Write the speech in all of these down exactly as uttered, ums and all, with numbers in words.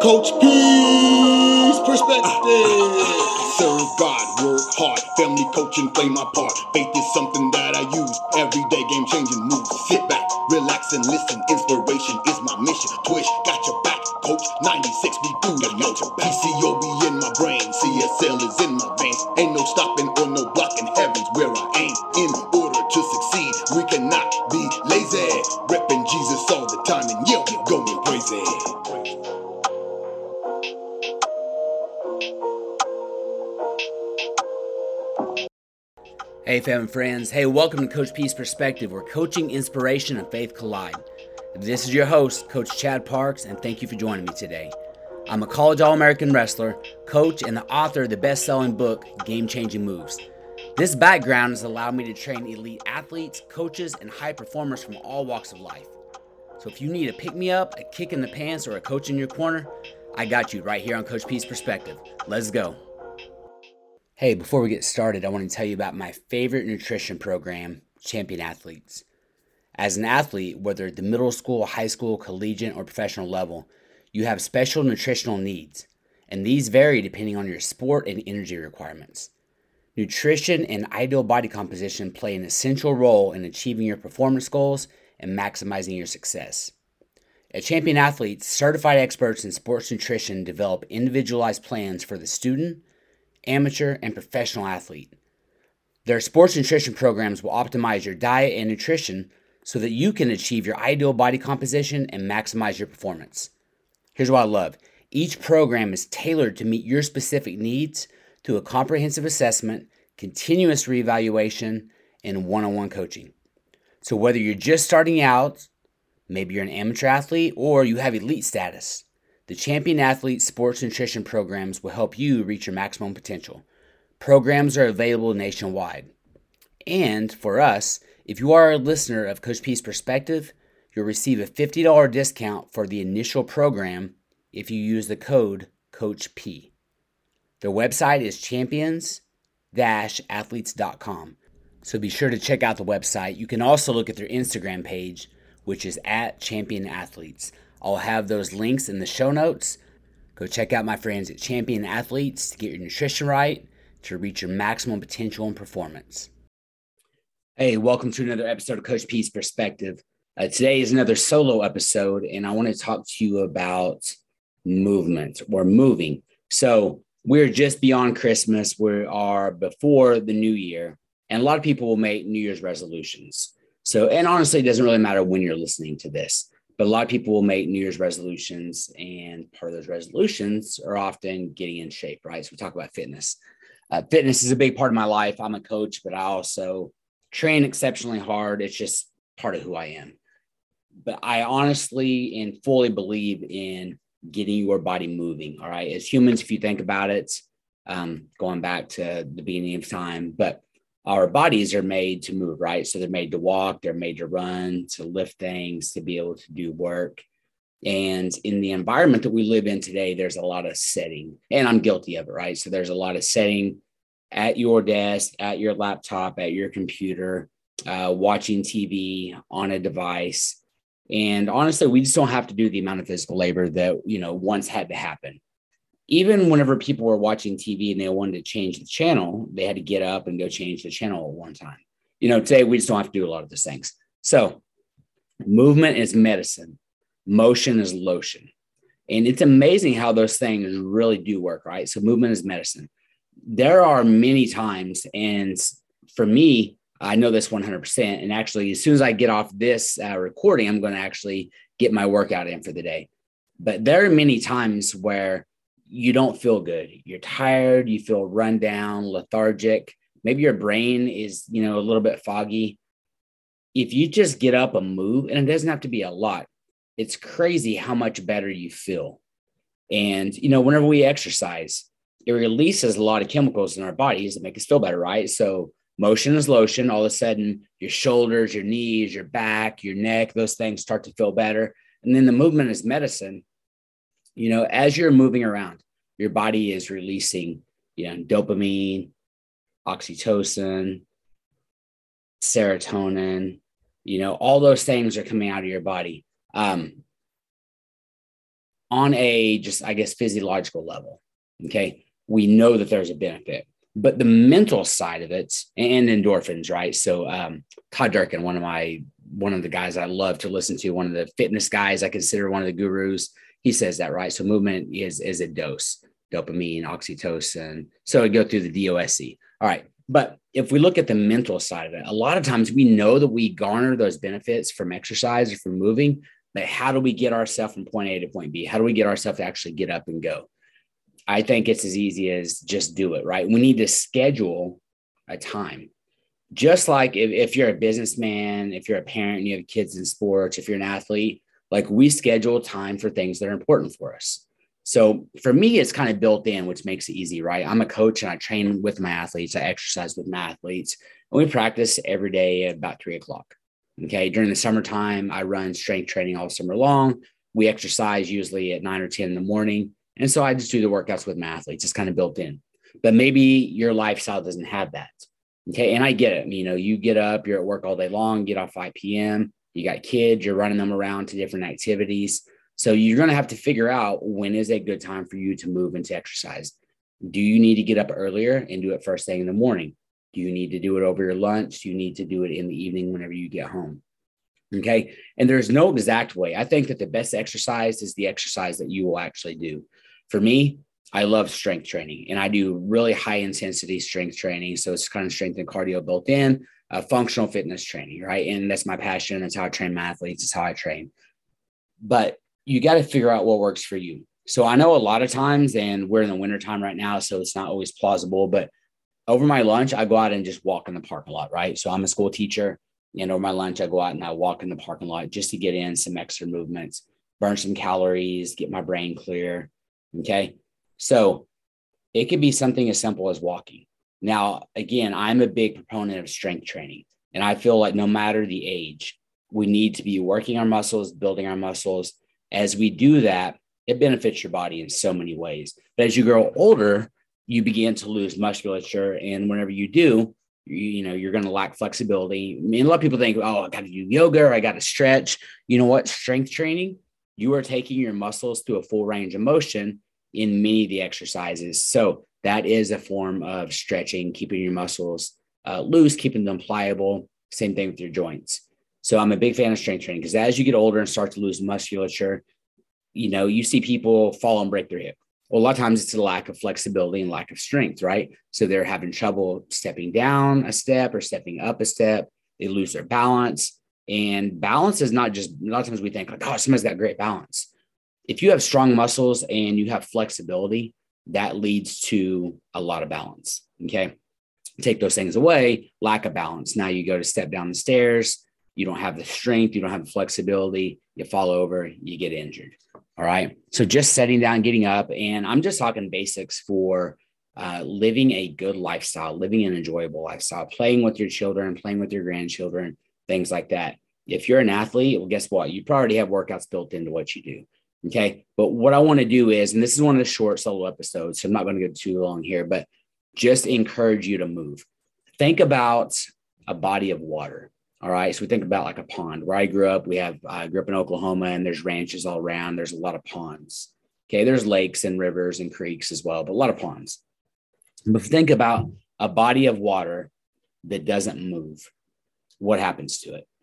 Coach P's perspective. Serve God, work hard, family coaching, play my part. Faith is something that I use every day, game changing moves. Sit back, relax and listen. Inspiration is my mission. Twitch, got your back, coach. ninety-six, we do the yo. P C O B in my brain, C S L is in my veins. Ain't no stopping or no blocking, heaven's where I aim. In order to succeed, we cannot be lazy. Repping Jesus all the time and yeah, we going crazy. Hey fam and friends, hey welcome to Coach P's Perspective, where coaching, inspiration, and faith collide. This is your host, Coach Chad Parks, and thank you for joining me today. I'm a college All-American wrestler, coach, and the author of the best-selling book, Game Changing Moves. This background has allowed me to train elite athletes, coaches, and high performers from all walks of life. So if you need a pick-me-up, a kick in the pants, or a coach in your corner, I got you right here on Coach P's Perspective. Let's go. Hey, before we get started, I want to tell you about my favorite nutrition program, Champion Athletes. As an athlete, whether at the middle school, high school, collegiate, or professional level, you have special nutritional needs, and these vary depending on your sport and energy requirements. Nutrition and ideal body composition play an essential role in achieving your performance goals and maximizing your success. At Champion Athletes, certified experts in sports nutrition develop individualized plans for the student, amateur, and professional athlete. Their sports nutrition programs will optimize your diet and nutrition so that you can achieve your ideal body composition and maximize your performance. Here's what I love. Each program is tailored to meet your specific needs through a comprehensive assessment, continuous reevaluation, and one-on-one coaching. So whether you're just starting out, maybe you're an amateur athlete, or you have elite status, the Champion Athlete Sports Nutrition Programs will help you reach your maximum potential. Programs are available nationwide. And for us, if you are a listener of Coach P's Perspective, you'll receive a fifty dollars discount for the initial program if you use the code Coach P. Their website is champions dash athletes dot com. So be sure to check out the website. You can also look at their Instagram page, which is at Champion Athletes. I'll have those links in the show notes. Go check out my friends at Champion Athletes to get your nutrition right, to reach your maximum potential and performance. Hey, welcome to another episode of Coach P's Perspective. Uh, today is another solo episode, and I want to talk to you about movement or moving. So we're just beyond Christmas. We are before the new year, and a lot of people will make New Year's resolutions. So, and honestly, it doesn't really matter when you're listening to this. But a lot of people will make New Year's resolutions, and part of those resolutions are often getting in shape, right? So we talk about fitness. Uh, fitness is a big part of my life. I'm a coach, but I also train exceptionally hard. It's just part of who I am. But I honestly and fully believe in getting your body moving, all right? As humans, if you think about it, um, going back to the beginning of time, but our bodies are made to move, right? So they're made to walk, they're made to run, to lift things, to be able to do work. And in the environment that we live in today, there's a lot of setting, and I'm guilty of it, right? So there's a lot of setting at your desk, at your laptop, at your computer, uh, watching T V on a device. And honestly, we just don't have to do the amount of physical labor that, you know, once had to happen. Even whenever people were watching T V and they wanted to change the channel, they had to get up and go change the channel at one time. You know, today we just don't have to do a lot of those things. So movement is medicine. Motion is lotion. And it's amazing how those things really do work, right? So movement is medicine. There are many times, and for me, I know this one hundred percent. And actually, as soon as I get off this uh, recording, I'm going to actually get my workout in for the day. But there are many times where you don't feel good. You're tired. You feel run down, lethargic. Maybe your brain is, you know, a little bit foggy. If you just get up and move, and it doesn't have to be a lot, it's crazy how much better you feel. And, you know, whenever we exercise, it releases a lot of chemicals in our bodies that make us feel better, right? So motion is lotion. All of a sudden, your shoulders, your knees, your back, your neck, those things start to feel better. And then the movement is medicine. You know, as you're moving around, your body is releasing, you know, dopamine, oxytocin, serotonin, you know, all those things are coming out of your body. Um, on a just, I guess, physiological level. Okay. We know that there's a benefit, but the mental side of it and endorphins, right? So um, Todd Durkin, one of my, one of the guys I love to listen to, one of the fitness guys I consider one of the gurus, he says that, right? So movement is, is a dose, dopamine, oxytocin. So I go through the D O S C. All right. But if we look at the mental side of it, a lot of times we know that we garner those benefits from exercise or from moving, but how do we get ourselves from point A to point B? How do we get ourselves to actually get up and go? I think it's as easy as just do it, right? We need to schedule a time. Just like if, if you're a businessman, if you're a parent and you have kids in sports, if you're an athlete, like we schedule time for things that are important for us. So for me, it's kind of built in, which makes it easy, right? I'm a coach and I train with my athletes. I exercise with my athletes and we practice every day at about three o'clock. Okay. During the summertime, I run strength training all summer long. We exercise usually at nine or ten in the morning. And so I just do the workouts with my athletes. It's kind of built in, but maybe your lifestyle doesn't have that. Okay. And I get it. You know, you get up, you're at work all day long, get off five p.m. You got kids, you're running them around to different activities. So you're going to have to figure out when is a good time for you to move into exercise. Do you need to get up earlier and do it first thing in the morning? Do you need to do it over your lunch? Do you need to do it in the evening whenever you get home? Okay. And there's no exact way. I think that the best exercise is the exercise that you will actually do. For me, I love strength training and I do really high intensity strength training. So it's kind of strength and cardio built in, uh, functional fitness training, right? And that's my passion. That's how I train my athletes. It's how I train. But you got to figure out what works for you. So I know a lot of times, and we're in the wintertime right now, so it's not always plausible, but over my lunch, I go out and just walk in the parking lot, right? So I'm a school teacher, and over my lunch, I go out and I walk in the parking lot just to get in some extra movements, burn some calories, get my brain clear. Okay. So it could be something as simple as walking. Now, again, I'm a big proponent of strength training, and I feel like no matter the age, we need to be working our muscles, building our muscles. As we do that, it benefits your body in so many ways. But as you grow older, you begin to lose musculature. And whenever you do, you, you know, you're going to lack flexibility. I mean, a lot of people think, oh, I got to do yoga or I got to stretch. You know what? Strength training, you are taking your muscles to a full range of motion in many of the exercises. So that is a form of stretching, keeping your muscles uh, loose, keeping them pliable. Same thing with your joints. So I'm a big fan of strength training because as you get older and start to lose musculature, you know, you see people fall and break their hip. Well, a lot of times it's a lack of flexibility and lack of strength, right? So they're having trouble stepping down a step or stepping up a step. They lose their balance. And balance is not just, a lot of times we think like, oh, somebody's got great balance. If you have strong muscles and you have flexibility, that leads to a lot of balance. Okay. Take those things away, lack of balance. Now you go to step down the stairs. You don't have the strength, you don't have the flexibility, you fall over, you get injured. All right. So just sitting down, getting up, and I'm just talking basics for uh, living a good lifestyle, living an enjoyable lifestyle, playing with your children, playing with your grandchildren, things like that. If you're an athlete, well, guess what? You probably have workouts built into what you do. Okay. But what I want to do is, and this is one of the short solo episodes, so I'm not going to go too long here, but just encourage you to move. Think about a body of water. All right. So we think about like a pond. Where I grew up, we have, I grew up in Oklahoma and there's ranches all around. There's a lot of ponds. Okay. There's lakes and rivers and creeks as well, but a lot of ponds. But think about a body of water that doesn't move. What happens to it?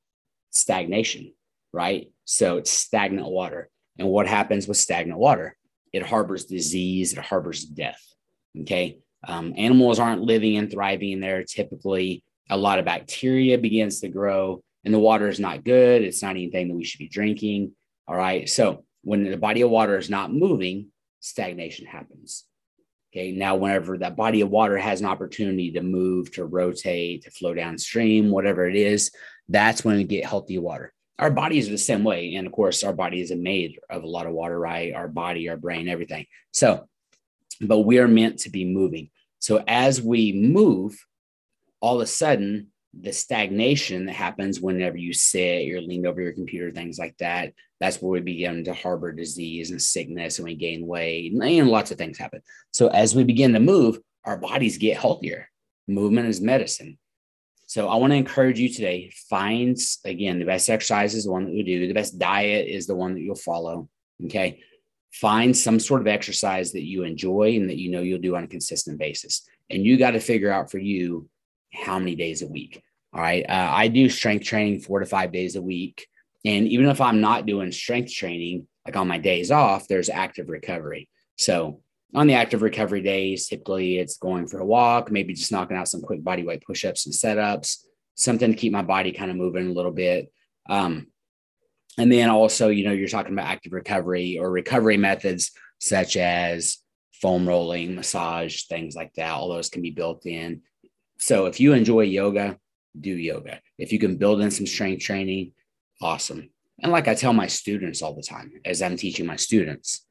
Stagnation, right? So it's stagnant water. And what happens with stagnant water? It harbors disease. It harbors death. Okay. Um, animals aren't living and thriving there typically. A lot of bacteria begins to grow and the water is not good. It's not anything that we should be drinking. All right. So when the body of water is not moving, stagnation happens. Okay. Now, whenever that body of water has an opportunity to move, to rotate, to flow downstream, whatever it is, that's when we get healthy water. Our bodies are the same way. And of course, our body is made of a lot of water, right? Our body, our brain, everything. So, but we are meant to be moving. So as we move, all of a sudden, the stagnation that happens whenever you sit, you're leaned over your computer, things like that, that's where we begin to harbor disease and sickness and we gain weight and lots of things happen. So as we begin to move, our bodies get healthier. Movement is medicine. So I want to encourage you today, find, again, the best exercise is the one that we do. The best diet is the one that you'll follow. Okay. find some sort of exercise that you enjoy and that you know you'll do on a consistent basis. And you got to figure out for you how many days a week. All right. Uh, I do strength training four to five days a week. And even if I'm not doing strength training, like on my days off, there's active recovery. So on the active recovery days, typically it's going for a walk, maybe just knocking out some quick body weight push-ups and setups, something to keep my body kind of moving a little bit. Um, and then also, you know, you're talking about active recovery or recovery methods such as foam rolling, massage, things like that. All those can be built in. So if you enjoy yoga, do yoga. If you can build in some strength training, awesome. And like I tell my students all the time, as I'm teaching my students,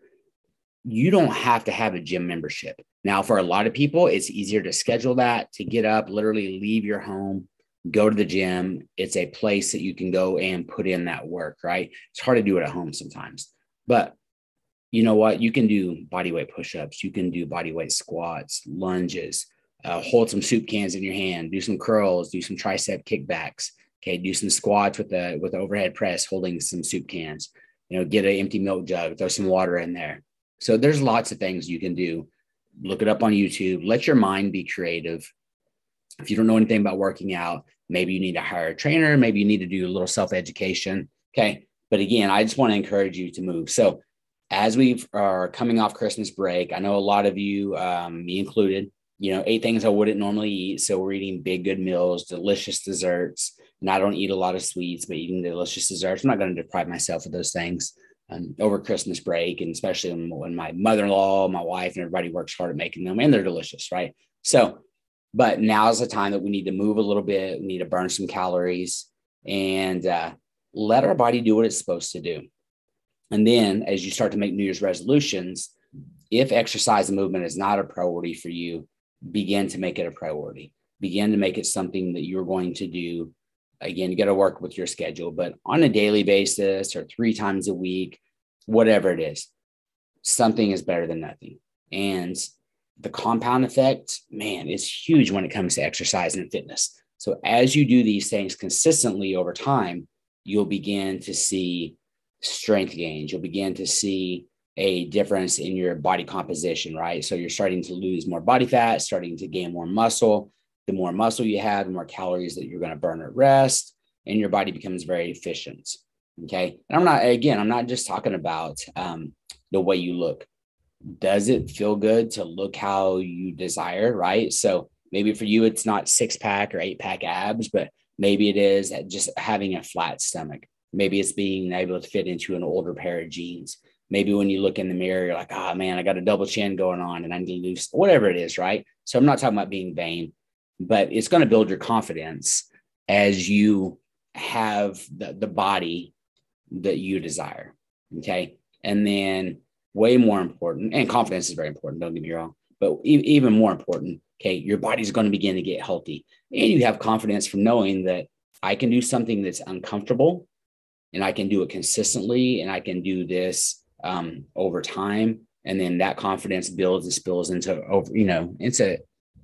you don't have to have a gym membership. Now, for a lot of people, it's easier to schedule that, to get up, literally leave your home, go to the gym. It's a place that you can go and put in that work, right? It's hard to do it at home sometimes. But you know what? You can do body weight push-ups. You can do body weight squats, lunges, uh, hold some soup cans in your hand, do some curls, do some tricep kickbacks. Okay, do some squats with the with the overhead press, holding some soup cans. You know, get an empty milk jug, throw some water in there. So there's lots of things you can do. Look it up on YouTube. Let your mind be creative. If you don't know anything about working out, maybe you need to hire a trainer. Maybe you need to do a little self-education. Okay, but again, I just want to encourage you to move. So as we are coming off Christmas break, I know a lot of you, um, me included, you know, ate things I wouldn't normally eat. So we're eating big, good meals, delicious desserts. And I don't eat a lot of sweets, but eating delicious desserts. I'm not going to deprive myself of those things um, over Christmas break. And especially when, when my mother-in-law, my wife, and everybody works hard at making them, and they're delicious, right? So, but now is the time that we need to move a little bit. We need to burn some calories and uh, let our body do what it's supposed to do. And then as you start to make New Year's resolutions, if exercise and movement is not a priority for you, begin to make it a priority. Begin to make it something that you're going to do. Again, you got to work with your schedule, but on a daily basis or three times a week, whatever it is, something is better than nothing. And the compound effect, man, is huge when it comes to exercise and fitness. So as you do these things consistently over time, you'll begin to see strength gains. You'll begin to see a difference in your body composition, right? So you're starting to lose more body fat, starting to gain more muscle. The more muscle you have, the more calories that you're going to burn at rest, and your body becomes very efficient. Okay. And I'm not, again, I'm not just talking about um, the way you look. Does it feel good to look how you desire, right? So maybe for you, it's not six pack or eight pack abs, but maybe it is just having a flat stomach. Maybe it's being able to fit into an older pair of jeans. Maybe when you look in the mirror, you're like, oh man, I got a double chin going on and I need to lose, whatever it is, right? So I'm not talking about being vain, but it's going to build your confidence as you have the, the body that you desire. Okay. And then way more important, and confidence is very important, don't get me wrong, but e- even more important, okay, your body's going to begin to get healthy. And you have confidence from knowing that I can do something that's uncomfortable and I can do it consistently and I can do this um, over time. And then that confidence builds and spills into, over, you know, into,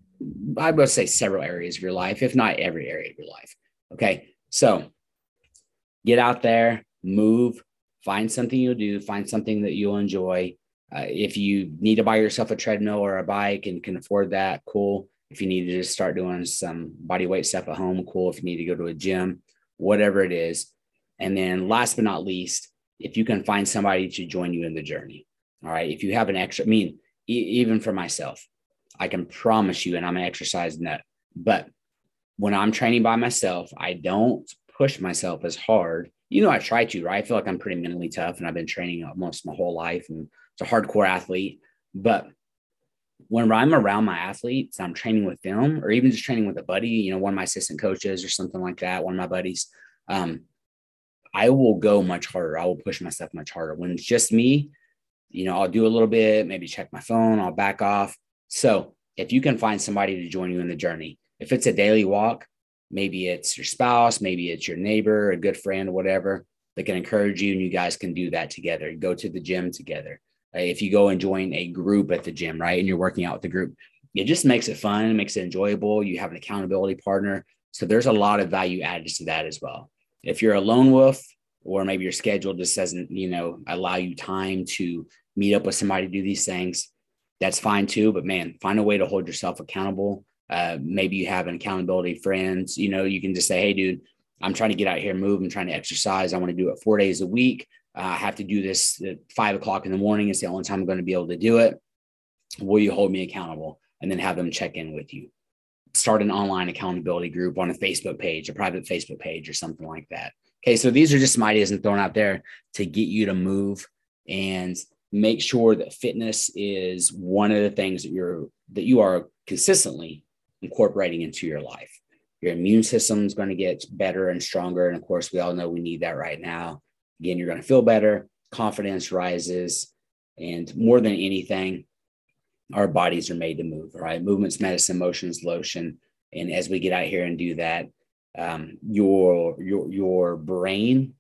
I would say several areas of your life, if not every area of your life. Okay. So get out there, move, find something you'll do, find something that you'll enjoy. Uh, if you need to buy yourself a treadmill or a bike and can afford that, cool. If you need to just start doing some body weight stuff at home, cool. If you need to go to a gym, whatever it is. And then last but not least, if you can find somebody to join you in the journey. All right. If you have an extra, I mean, e- even for myself, I can promise you, and I'm an exercise nut, but when I'm training by myself, I don't push myself as hard. You know, I try to, right? I feel like I'm pretty mentally tough and I've been training almost my whole life and it's a hardcore athlete. But when I'm around my athletes, I'm training with them or even just training with a buddy, you know, one of my assistant coaches or something like that, one of my buddies, um, I will go much harder. I will push myself much harder. When it's just me, you know, I'll do a little bit, maybe check my phone, I'll back off. So if you can find somebody to join you in the journey, if it's a daily walk, maybe it's your spouse, maybe it's your neighbor, a good friend, whatever, that can encourage you and you guys can do that together. Go to the gym together. Uh, if you go and join a group at the gym, right, and you're working out with the group, it just makes it fun, it makes it enjoyable. You have an accountability partner. So there's a lot of value added to that as well. If you're a lone wolf or maybe your schedule just doesn't, you know, allow you time to meet up with somebody to do these things, that's fine too. But man, find a way to hold yourself accountable. Uh, maybe you have an accountability friends, you know, you can just say, hey, dude, I'm trying to get out here and move. I'm trying to exercise. I want to do it four days a week. Uh, I have to do this at five o'clock in the morning. It's the only time I'm going to be able to do it. Will you hold me accountable? And then have them check in with you. Start an online accountability group on a Facebook page, a private Facebook page or something like that. Okay, so these are just some ideas I'm throwing out there to get you to move and make sure that fitness is one of the things that you're that you are consistently incorporating into your life. Your immune system is going to get better and stronger. And of course, we all know we need that right now. Again, you're going to feel better, confidence rises, and more than anything, our bodies are made to move, right? Movement's medicine, motion's lotion. And as we get out here and do that, um, your, your, your brain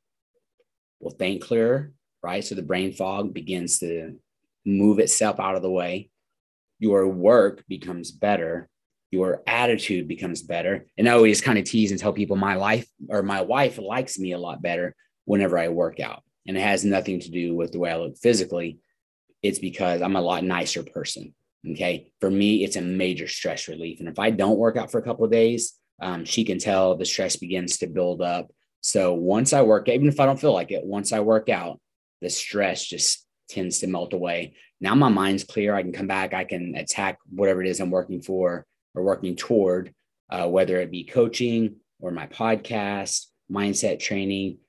will think clearer, right? So the brain fog begins to move itself out of the way. Your work becomes better. Your attitude becomes better. And I always kind of tease and tell people my life or my wife likes me a lot better whenever I work out. And it has nothing to do with the way I look physically. It's because I'm a lot nicer person. Okay. For me, it's a major stress relief. And if I don't work out for a couple of days, um, she can tell the stress begins to build up. So once I work, even if I don't feel like it, once I work out, the stress just tends to melt away. Now my mind's clear. I can come back. I can attack whatever it is I'm working for or working toward, uh, whether it be coaching or my podcast, mindset training,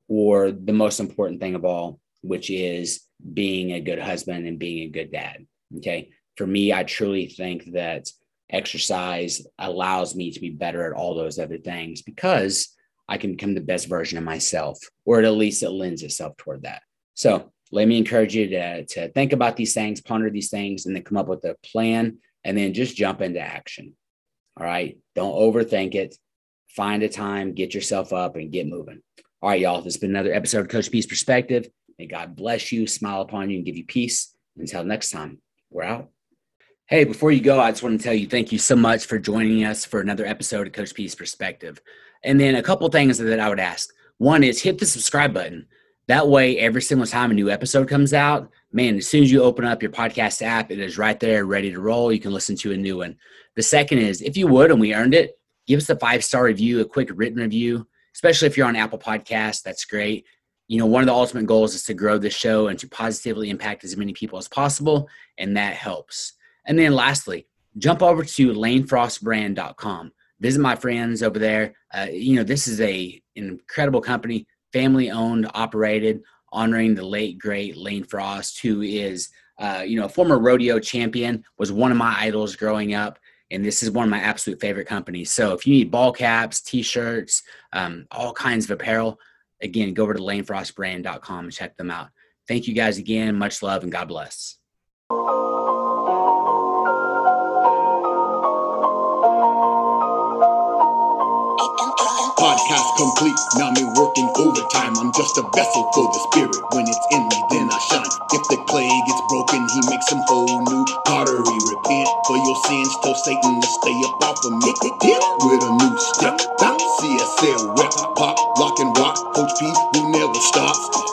or the most important thing of all, which is being a good husband and being a good dad. Okay. For me, I truly think that exercise allows me to be better at all those other things because I can become the best version of myself, or at least it lends itself toward that. So let me encourage you to, to think about these things, ponder these things, and then come up with a plan, and then just jump into action. All right. Don't overthink it. Find a time, get yourself up, and get moving. All right, y'all. This has been another episode of Coach P's Perspective. May God bless you, smile upon you, and give you peace. Until next time, we're out. Hey, before you go, I just want to tell you thank you so much for joining us for another episode of Coach P's Perspective. And then a couple things that I would ask. One is hit the subscribe button. That way, every single time a new episode comes out, man, as soon as you open up your podcast app, it is right there ready to roll. You can listen to a new one. The second is, if you would, and we earned it, give us a five-star review, a quick written review, especially if you're on Apple Podcasts. That's great. You know, one of the ultimate goals is to grow the show and to positively impact as many people as possible, and that helps. And then lastly, jump over to lane frost brand dot com. Visit my friends over there. Uh, you know, this is a an incredible company, family owned, operated, honoring the late, great Lane Frost, who is, uh, you know, a former rodeo champion, was one of my idols growing up. And this is one of my absolute favorite companies. So if you need ball caps, T-shirts, um, all kinds of apparel, again, go over to lane frost brand dot com and check them out. Thank you guys again. Much love and God bless. Podcast complete, now me working overtime. I'm just a vessel for the spirit. When it's in me, then I shine. If the clay gets broken, he makes some whole new pottery. Repent for your sins, tell Satan to stay up off of me. With a new step, C S L rep, pop, lock and rock. Coach P, who never stops.